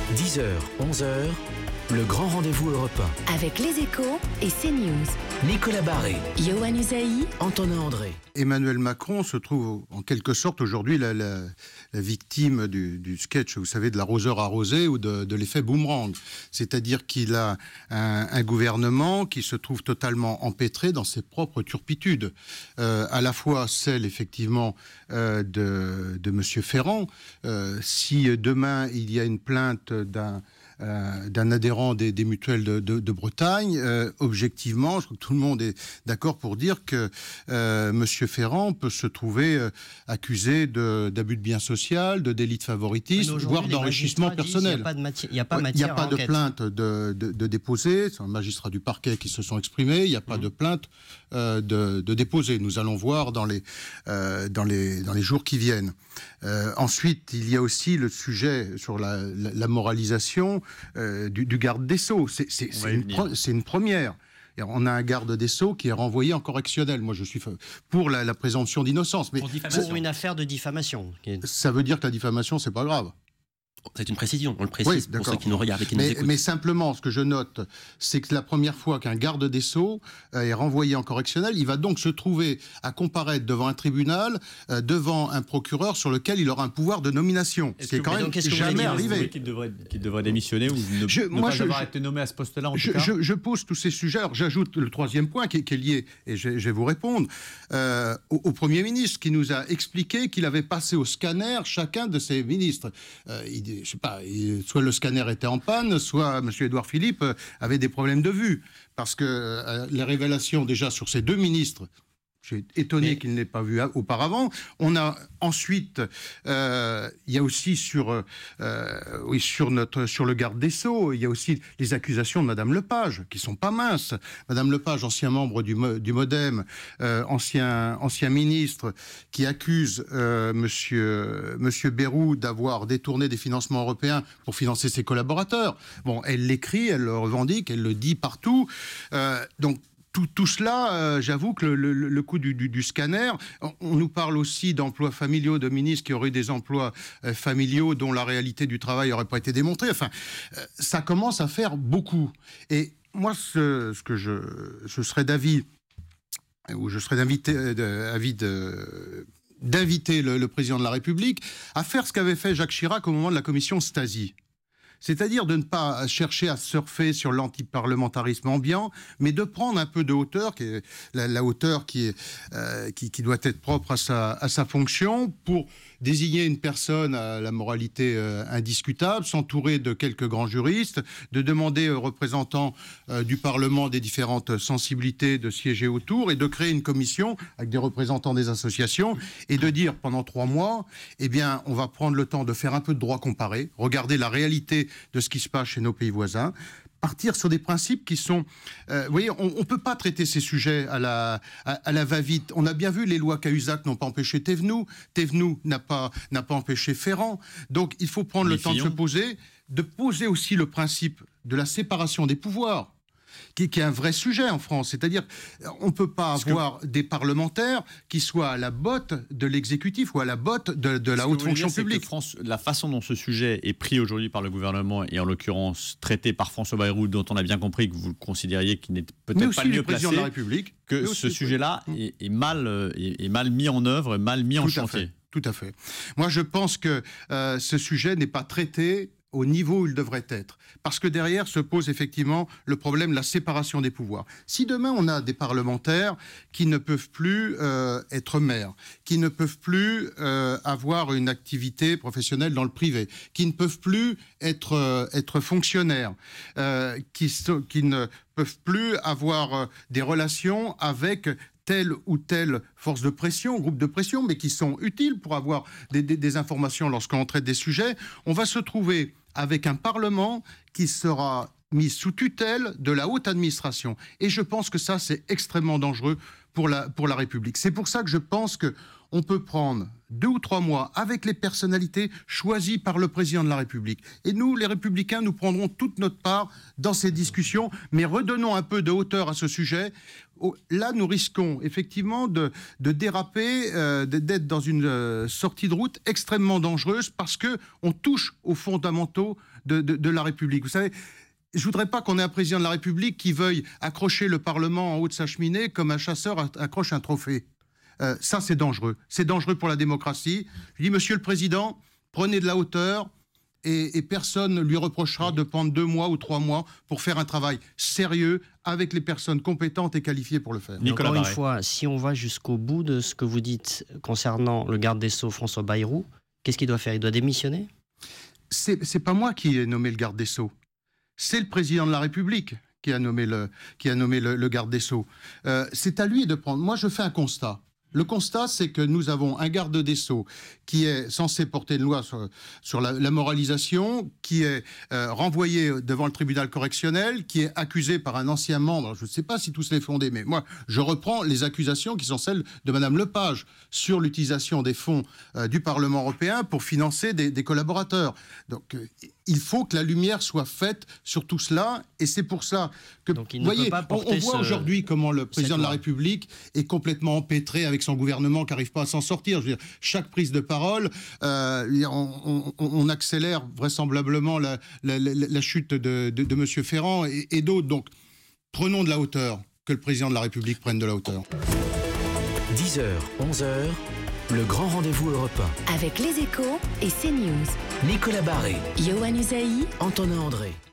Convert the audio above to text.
10h, 11h, le grand rendez-vous européen. Avec les Échos et CNews. Nicolas Barré, Yohann Usaï, Antonin André. Emmanuel Macron se trouve en quelque sorte aujourd'hui la victime du sketch, vous savez, de l'arroseur arrosé ou de l'effet boomerang. C'est-à-dire qu'il a un gouvernement qui se trouve totalement empêtré dans ses propres turpitudes. À la fois celle, effectivement, de M. Ferrand. Si demain, il y a une plainte d'un adhérent des mutuelles de Bretagne, objectivement, je crois que tout le monde est d'accord pour dire que M. Ferrand peut se trouver accusé d'abus de biens social, de délit de favoritisme, voire d'enrichissement personnel. Il n'y a pas de plainte de déposée, c'est un magistrat du parquet qui se sont exprimés, il n'y a pas de plainte de déposée. Nous allons voir dans les jours qui viennent. Ensuite, il y a aussi le sujet sur la moralisation du garde des Sceaux. C'est une première. On a un garde des Sceaux qui est renvoyé en correctionnel. Moi, je suis pour la présomption d'innocence. Mais pour une affaire de diffamation. Ça veut dire que la diffamation, c'est pas grave. C'est une précision, on le précise pour ceux qui nous regardent et qui nous écoutent. Mais simplement, ce que je note, c'est que la première fois qu'un garde des Sceaux est renvoyé en correctionnel, il va donc se trouver à comparaître devant un tribunal, devant un procureur sur lequel il aura un pouvoir de nomination. Ce qui est quand même jamais arrivé. Qu'il devrait démissionner ou ne pas avoir été nommé à ce poste-là en tout cas. Je pose tous ces sujets. Alors j'ajoute le troisième point qui est lié, et je vais vous répondre, au Premier ministre qui nous a expliqué qu'il avait passé au scanner chacun de ses ministres. Je sais pas, soit le scanner était en panne, soit M. Édouard Philippe avait des problèmes de vue. Parce que les révélations déjà sur ces deux ministres, je suis étonné qu'il n'ait pas vu auparavant. On a ensuite, il y a aussi sur le garde des Sceaux, il y a aussi les accusations de Madame Lepage, qui sont pas minces. Madame Lepage, ancien membre du MoDem, ancien ministre, qui accuse Monsieur Bayrou d'avoir détourné des financements européens pour financer ses collaborateurs. Bon, elle l'écrit, elle le revendique, elle le dit partout. Donc, tout cela, j'avoue que le coup du scanner, on nous parle aussi d'emplois familiaux, de ministres qui auraient eu des emplois familiaux dont la réalité du travail n'aurait pas été démontrée. Enfin, ça commence à faire beaucoup. Et moi, ce que je serais d'avis, ou je serais d'inviter le président de la République à faire ce qu'avait fait Jacques Chirac au moment de la commission Stasi. C'est-à-dire de ne pas chercher à surfer sur l'antiparlementarisme ambiant, mais de prendre un peu de hauteur, qui est la hauteur qui doit être propre à sa fonction, pour désigner une personne à la moralité indiscutable, s'entourer de quelques grands juristes, de demander aux représentants du Parlement des différentes sensibilités de siéger autour et de créer une commission avec des représentants des associations et de dire pendant 3 mois, eh bien, on va prendre le temps de faire un peu de droit comparé, regarder la réalité de ce qui se passe chez nos pays voisins, partir sur des principes qui sont... vous voyez, on ne peut pas traiter ces sujets à la va-vite. On a bien vu, les lois Cahuzac n'ont pas empêché Thévenoud. Thévenoud n'a pas empêché Ferrand. Donc, il faut prendre le temps de poser aussi le principe de la séparation des pouvoirs, qui est un vrai sujet en France. C'est-à-dire, on ne peut pas avoir des parlementaires qui soient à la botte de l'exécutif ou à la botte de la haute fonction publique. La façon dont ce sujet est pris aujourd'hui par le gouvernement et en l'occurrence traité par François Bayrou, dont on a bien compris que vous le considériez qu'il n'est peut-être pas le mieux placé, de la République, que ce sujet-là est mal mis en œuvre, mal mis en chantier. Tout à fait. Moi, je pense que ce sujet n'est pas traité au niveau où il devrait être. Parce que derrière se pose effectivement le problème de la séparation des pouvoirs. Si demain on a des parlementaires qui ne peuvent plus être maires, qui ne peuvent plus avoir une activité professionnelle dans le privé, qui ne peuvent plus être fonctionnaires, qui ne peuvent plus avoir des relations avec telle ou telle force de pression, groupe de pression, mais qui sont utiles pour avoir des informations lorsqu'on traite des sujets, on va se trouver avec un Parlement qui sera mis sous tutelle de la haute administration. Et je pense que ça, c'est extrêmement dangereux pour la République. C'est pour ça que je pense qu'on peut prendre 2 ou 3 mois avec les personnalités choisies par le président de la République. Et nous, les Républicains, nous prendrons toute notre part dans ces discussions, mais redonnons un peu de hauteur à ce sujet. là, nous risquons effectivement de déraper, d'être dans une sortie de route extrêmement dangereuse parce qu'on touche aux fondamentaux de la République. Vous savez, je ne voudrais pas qu'on ait un président de la République qui veuille accrocher le Parlement en haut de sa cheminée comme un chasseur accroche un trophée. Ça, c'est dangereux. C'est dangereux pour la démocratie. Je dis, Monsieur le Président, prenez de la hauteur. Et personne ne lui reprochera de prendre 2 mois ou 3 mois pour faire un travail sérieux avec les personnes compétentes et qualifiées pour le faire. Encore une fois, si on va jusqu'au bout de ce que vous dites concernant le garde des Sceaux François Bayrou, qu'est-ce qu'il doit faire? Il doit démissionner? C'est pas moi qui ai nommé le garde des Sceaux. C'est le président de la République qui a nommé le garde des Sceaux. C'est à lui de prendre. Moi, je fais un constat. Le constat, c'est que nous avons un garde des Sceaux qui est censé porter une loi sur la moralisation, qui est renvoyé devant le tribunal correctionnel, qui est accusé par un ancien membre. Je ne sais pas si tout cela est fondé, mais moi, je reprends les accusations qui sont celles de Mme Lepage sur l'utilisation des fonds du Parlement européen pour financer des collaborateurs. Donc, il faut que la lumière soit faite sur tout cela, et c'est pour ça que, vous voyez, on voit aujourd'hui comment le président de la République est complètement empêtré avec son gouvernement qui n'arrive pas à s'en sortir. Je veux dire, chaque prise de parole, on accélère vraisemblablement la chute de M. Ferrand et d'autres. Donc, prenons de la hauteur, que le président de la République prenne de la hauteur. 10h, 11h, le grand rendez-vous européen. Avec Les Échos et CNews. Nicolas Barré, Yohann Usaï, Antonin André.